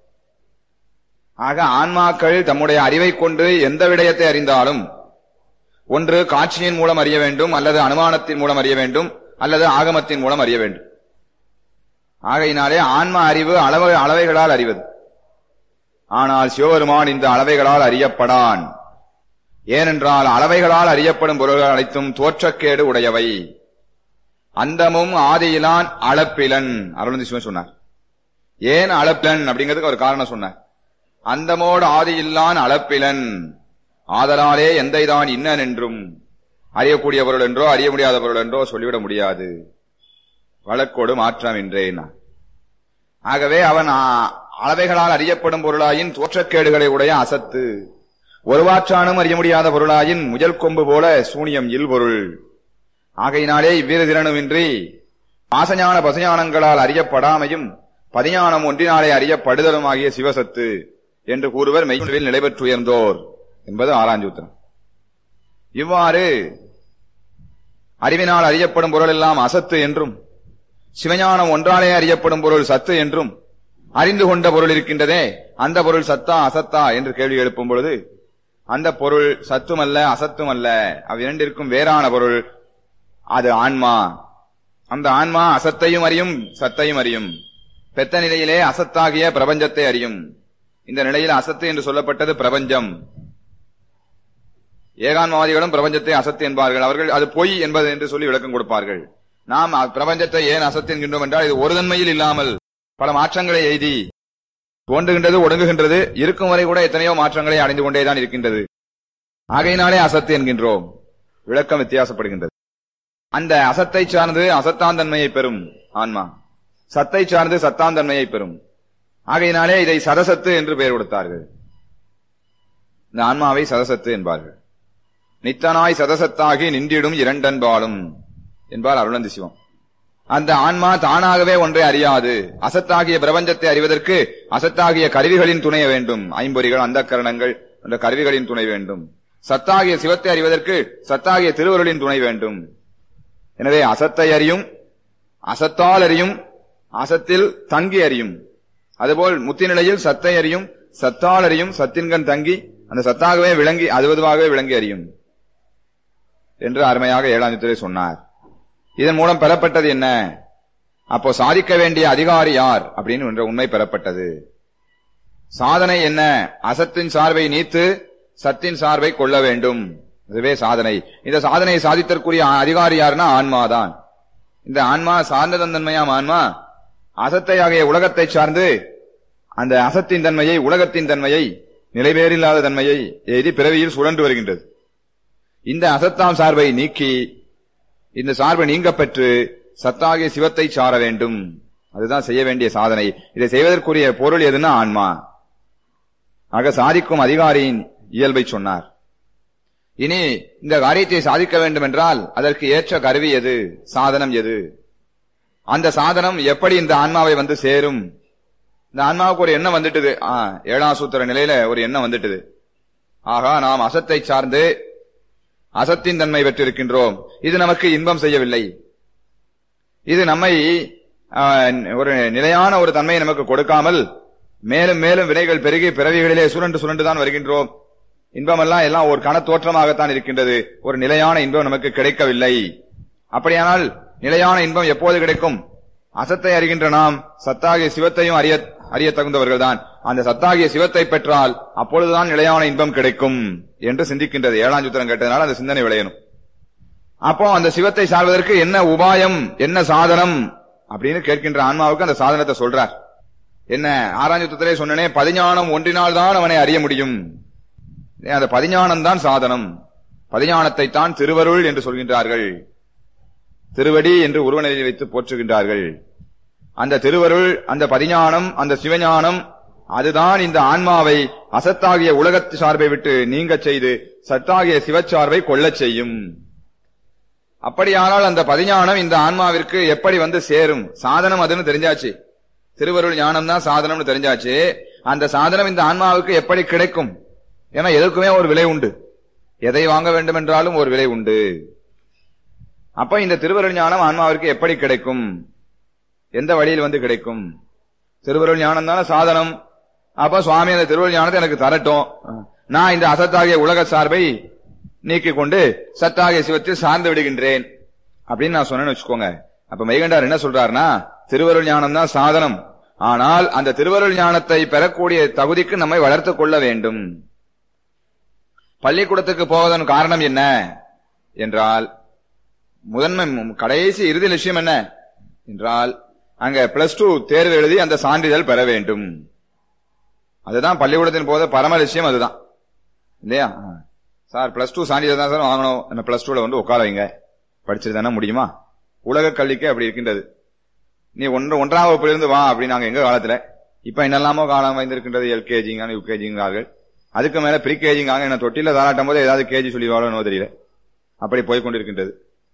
Speaker 2: ஆக ஆன்மாக்கள் தம்முடைய அறிவை கொண்டு எந்த விடயத்தை அறிந்தாலும் ஒன்று காட்சியின் மூலம் அறிய வேண்டும், அல்லது அனுமானத்தின் மூலம் அறிய வேண்டும், அல்லது ஆகமத்தின் மூலம் அறிய வேண்டும். ஆகையினாலே ஆன்ம அறிவு அளவு அளவைகளால் அறிவது. ஆனால் சிவபெருமான் இந்த அளவைகளால் அறியப்படான். ஏனென்றால் அளவைகளால் அறியப்படும் பொருள்கள் அனைத்தும் தோற்றக்கேடு உடையவை. அந்தமும் ஆதியிலான் அளப்பிலன் அருளந்தி சிவன் சொன்னார். ஏன் அளப்பிலன் அப்படிங்கிறதுக்கு ஒரு காரணம் சொன்னார். அந்தமோடு ஆதியில்லான் அளப்பிலன், ஆதலாலே எந்தைதான் இன்னன் என்றும் அறியக்கூடிய பொருள் என்றோ அறிய முடியாத பொருள் என்றோ சொல்லிவிட முடியாது. வழக்கோடு மாற்றம் என்றேன். ஆகவே அவன் அளவைகளால் அறியப்படும் பொருளாயின் தோற்றக்கேடுகளை உடைய அசத்து, ஒருவாற்றானும் அறிய முடியாத பொருளாயின் முயல் கொம்பு போல சூனியம் இல் பொருள். ஆகையினாலே இவ்விரு திறனுமின்றி பாசஞான பசுஞானங்களால் அறியப்படாமையும் பதிஞானம் ஒன்றினாலே அறியப்படுதலும் ஆகிய சிவசத்து என்று கூறுவர் மெய்யுணர்வில் நிலைபெற்றுயர்ந்தோர் என்பது ஆறாஞ்சூத்திரம். இவ்வாறு அறிவினால் அறியப்படும் பொருள் எல்லாம் அசத்து என்றும் சிவஞானம் ஒன்றாலே அறியப்படும் பொருள் சத்து என்றும் அறிந்து கொண்ட பொருள் இருக்கின்றதே அந்த பொருள் சத்தா அசத்தா என்று கேள்வி எழுப்பும் பொழுது அந்த பொருள் சத்துமல்ல அசத்துமல்ல, அவ்விரண்டிற்கும் வேறான பொருள் அது ஆன்மா. அந்த ஆன்மா அசத்தையும் அறியும் சத்தையும் அறியும். பெத்த நிலையிலே அசத்தாகிய பிரபஞ்சத்தை அறியும். இந்த நிலையில் அசத்து என்று சொல்லப்பட்டது பிரபஞ்சம். ஏகான்மவாதிகளும் பிரபஞ்சத்தை அசத்து என்பார்கள். அவர்கள் அது பொய் என்பது என்று சொல்லி விளக்கம் கொடுப்பார்கள். நாம் பிரபஞ்சத்தை ஏன் அசத்து என்கின்றோம் என்றால் இது ஒரு தன்மையில் இல்லாமல் பல மாற்றங்களை எய்தி தோன்றுகின்றது, ஒடுங்குகின்றது, இருக்கும் வரை கூட எத்தனையோ மாற்றங்களை அடைந்து கொண்டேதான் இருக்கின்றது. ஆகையினாலே அசத்து என்கின்றோம். விளக்கம் வித்தியாசப்படுகின்றது. அந்த அசத்தை சார்ந்து அசத்தாந்தன்மையை பெறும் ஆன்மா, சத்தை சார்ந்து சத்தாந்தன்மையை பெறும். ஆகையினாலே இதை சதசத்து என்று பெயர் கொடுத்தார்கள். இந்த ஆன்மாவை சதசத்து என்பார்கள். நித்தனாய் சதசத்தாகி நின்றிடும் இரண்டன்பாலும் என்பார் அருளந்தி சிவம். அந்த ஆன்மா தானாகவே ஒன்றை அறியாது. அசத்தாகிய பிரபஞ்சத்தை அறிவதற்கு அசத்தாகிய கருவிகளின் துணை வேண்டும். ஐம்பொறிகள், அந்த கரணங்கள் என்ற கருவிகளின் துணை வேண்டும். சத்தாகிய சிவத்தை அறிவதற்கு சத்தாகிய திருவருளின் துணை வேண்டும். எனவே அசத்தை அறியும், அசத்தால் அறியும், அசத்தில் தங்கி அறியும். அதுபோல் முத்தி நிலையில் சத்தை அறியும், சத்தால் அறியும், சத்தின்கண் தங்கி அந்த சத்தாகவே விளங்கி அதுவதுவாகவே விளங்கி அறியும் என்று அருமையாக ஏழாம் சொன்னார். இதன் மூலம் பெறப்பட்டது என்ன? அப்போ சாதிக்க வேண்டிய அதிகாரி யார் அப்படின்னு என்ற உண்மை பெறப்பட்டது. சாதனை என்ன? அசத்தின் சார்பை நீத்து சத்தின் சார்பை கொள்ள வேண்டும். இதுவே சாதனை. இந்த சாதனையை சாதித்தற்குரிய அதிகாரி யாருன்னா ஆன்மாதான். இந்த ஆன்மா சார்ந்த தன்மையாம் ஆன்மா அசத்தை ஆகிய உலகத்தை சார்ந்து அந்த அசத்தின் தன்மையை, உலகத்தின் தன்மையை, நிலைவேறில்லாத தன்மையை எய்தி பிறவியில் சுழன்று வருகின்றது. இந்த அசத்தாம் சார்பை நீக்கி இந்த சார்பை நீங்க பெற்று சத்தாகிய சிவத்தை சார வேண்டும். அதுதான் செய்ய வேண்டிய சாதனை. இதை செய்வதற்குரிய பொருள் எதுன்னா ஆன்மா. ஆக சாதிக்கும் அதிகாரியின் இயல்பை சொன்னார். இனி இந்த காரியத்தை சாதிக்க வேண்டும் என்றால் அதற்கு ஏற்ற கருவி எது, சாதனம் எது, அந்த சாதனம் எப்படி இந்த ஆன்மாவை வந்து சேரும்? இந்த ஆன்மாவுக்கு ஒரு எண்ணம் வந்துட்டுது. ஏழாம் சூத்திர நிலையில ஒரு எண்ணம் வந்துட்டுது. ஆகா, நாம் அசத்தை சார்ந்து அசத்தின் தன்மை பெற்றிருக்கின்றோம். இது நமக்கு இன்பம் செய்யவில்லை. இது நம்மை ஒரு நிலையான ஒரு தன்மையை நமக்கு கொடுக்காமல் மேலும் மேலும் வினைகள் பெருகி பிறவிகளிலே சுரண்டு சுரண்டுதான் வருகின்றோம். இன்பமெல்லாம் எல்லாம் ஒரு கன தோற்றமாகத்தான் இருக்கின்றது. ஒரு நிலையான இன்பம் நமக்கு கிடைக்கவில்லை. அப்படியானால் நிலையான இன்பம் எப்போது கிடைக்கும்? அசத்தை அறிகின்ற நாம் சத்தாகிய சிவத்தையும் அறிய அறிய தகுந்தவர்கள் தான். அந்த சத்தாகிய சிவத்தை பெற்றால் அப்பொழுதுதான் நிலையான இன்பம் கிடைக்கும் என்று சிந்திக்கின்றது. ஏழாம் சூத்திரம் கேட்டதனால அந்த சிந்தனை விளையணும். அப்போ அந்த சிவத்தை சார்வதற்கு என்ன உபாயம், என்ன சாதனம் அப்படின்னு கேட்கின்ற ஆன்மாவுக்கு அந்த சாதனத்தை சொல்றார். என்ன? ஆறாம் சூத்திரத்திலே சொன்னனே, பதிஞானம் ஒன்றினால் தான் அவனை அறிய முடியும். அந்த பதிஞானம் தான் சாதனம். பதிஞானத்தை தான் திருவருள் என்று சொல்கின்றார்கள். திருவடி என்று உருவநிலையில் வைத்து போற்றுகின்றார்கள். அந்த திருவருள், அந்த பதிஞானம், அந்த சிவஞானம், அதுதான் இந்த ஆன்மாவை அசத்தாகிய உலகத்து சார்பை விட்டு நீங்க செய்து சத்தாகிய சிவச்சார்பை கொள்ளச் செய்யும். அப்படியானால் அந்த பதிஞானம் இந்த ஆன்மாவிற்கு எப்படி வந்து சேரும்? சாதனம் அதுன்னு தெரிஞ்சாச்சு. திருவருள் ஞானம் தான் சாதனம்னு தெரிஞ்சாச்சு. அந்த சாதனம் இந்த ஆன்மாவுக்கு எப்படி கிடைக்கும்? ஏன்னா எதுக்குமே ஒரு விலை உண்டு. எதை வாங்க வேண்டும் என்றாலும் ஒரு விலை உண்டு. அப்ப இந்த திருவருள் ஞானம் ஆன்மாவிற்கு எப்படி கிடைக்கும்? எந்த வழியில் வந்து கிடைக்கும்? திருவருள் ஞானம் தானே சாதனம். அப்ப சுவாமி அந்த திருவருள் ஞானத்தை எனக்கு தரட்டும், நான் இந்த அசத்தாகிய உலக சார்பை நீக்கிக் கொண்டு சத்தாகிய சிவத்தில் சார்ந்து விடுகின்றேன் அப்படின்னு நான் சொன்னேன்னு வச்சுக்கோங்க. அப்ப மெய்கண்டார் என்ன சொல்றாருன்னா, திருவருள் ஞானம் தான் சாதனம். ஆனால் அந்த திருவருள் ஞானத்தை பெறக்கூடிய தகுதிக்கு நம்மை வளர்த்துக் கொள்ள வேண்டும். பள்ளிக்கூடத்துக்கு போவதன் காரணம் என்ன என்றால், முதன்மை கடைசி இறுதி லட்சியம் என்ன என்றால், அங்க பிளஸ் டூ தேர்வு எழுதி அந்த சான்றிதழ் பெற வேண்டும். அதுதான் பள்ளிக்கூடத்தின் போது பரம லட்சியம். அதுதான் இல்லையா? சார் பிளஸ் டூ சான்றிதழ் தான் சார் வாங்கணும், என்ன பிளஸ் டூல வந்து உட்கார வைங்க, படிச்சுட்டு தானே முடியுமா? உலக கல்விக்கு அப்படி இருக்கின்றது. நீ ஒன்று ஒன்றாம் வகுப்பிலிருந்து வா அப்படின்னு நாங்க எங்க காலத்துல, இப்ப என்னெல்லாமோ காலம் வைத்திருக்கின்றது. எல்கேஜிங்க யூகேஜிங்கிறார்கள், அதுக்கு மேல ப்ரீ கேஜிங்காங்க. என்ன தொட்டில தாராட்டும் போது ஏதாவது கேஜி சொல்லி வாழணும் தெரியல, அப்படி போய்கொண்டிருக்கின்றது.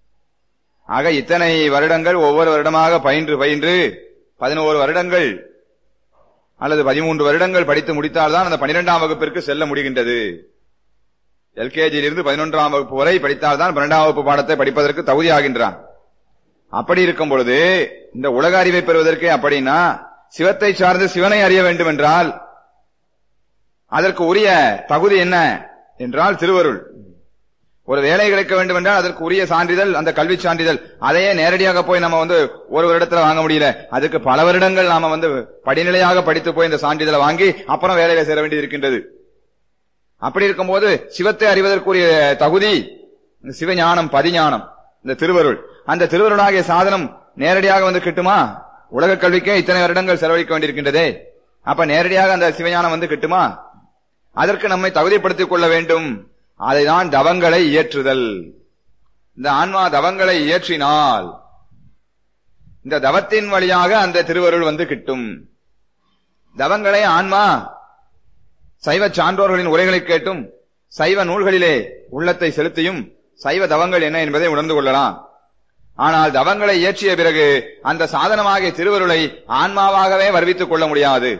Speaker 2: ஆக இத்தனை வருடங்கள் ஒவ்வொரு வருடமாக பயின்று பயின்று பதினோரு வருடங்கள் அல்லது பதிமூன்று வருடங்கள் படித்து முடித்தால்தான் அந்த பனிரெண்டாம் வகுப்பிற்கு செல்ல முடிகின்றது. எல்கேஜியிலிருந்து பதினொன்றாம் வகுப்பு வரை படித்தால்தான் பன்னெண்டாம் வகுப்பு பாடத்தை படிப்பதற்கு தகுதி ஆகின்றான். அப்படி இருக்கும் பொழுது இந்த உலக அறிவை பெறுவதற்கு அப்படின்னா சிவத்தை சார்ந்து சிவனை அறிய வேண்டும் என்றால் அதற்கு உரிய தகுதி என்ன என்றால் திருவருள். ஒரு வேலை கிடைக்க வேண்டும் என்றால் அதற்கு உரிய சான்றிதழ், அந்த கல்வி சான்றிதழ். அதையே நேரடியாக போய் நம்ம வந்து ஒரு வருடத்துல வாங்க முடியல. அதுக்கு பல வருடங்கள் நாம வந்து படிநிலையாக படித்து போய் இந்த சான்றிதழை வாங்கி அப்புறம் வேலையில சேர வேண்டியது இருக்கின்றது. அப்படி இருக்கும்போது சிவத்தை அறிவதற்குரிய தகுதி சிவஞானம், பதிஞானம், இந்த திருவருள். அந்த திருவருளாகிய சாதனம் நேரடியாக வந்து கிட்டுமா? உலக கல்விக்கே இத்தனை வருடங்கள் செலவழிக்க வேண்டியிருக்கின்றதே. அப்ப நேரடியாக அந்த சிவஞானம் வந்து கிட்டுமா? அதற்கு நம்மை தகுதிப்படுத்திக் கொள்ள வேண்டும். அதைதான் தவங்களை இயற்றுதல். இந்த ஆன்மா தவங்களை இயற்றினால் இந்த தவத்தின் வழியாக அந்த திருவருள் வந்து கிட்டும். தவங்களை ஆன்மா சைவ சான்றோர்களின் உரைகளை கேட்டும் சைவ நூல்களிலே உள்ளத்தை செலுத்தியும் சைவ தவங்கள் என்ன என்பதை உணர்ந்து கொள்ளலாம். ஆனால் தவங்களை இயற்றிய பிறகு அந்த சாதனமாகிய திருவருளை ஆன்மாவாகவே வருவித்துக் கொள்ள முடியாது.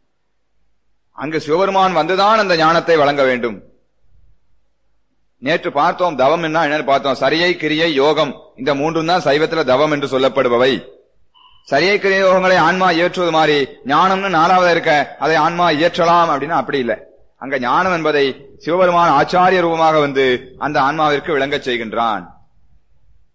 Speaker 2: அங்கு சிவபெருமான் வந்துதான் அந்த ஞானத்தை வழங்க வேண்டும். நேற்று பார்த்தோம் தவம் என்ன என்னன்னு பார்த்தோம். சரியை, கிரியை, யோகம், இந்த மூன்றும் தான் சைவத்துல தவம் என்று சொல்லப்படுபவை. சரியை, கிரியை, யோகங்களை ஆன்மா இயற்றுவது மாதிரி ஞானம்னு நாலாவது இருக்க அதை ஆன்மா இயற்றலாம் அப்படின்னா அப்படி இல்லை. அங்க ஞானம் என்பதை சிவபெருமான் ஆச்சாரிய ரூபமாக வந்து அந்த ஆன்மாவிற்கு விளங்கச் செய்கின்றான்.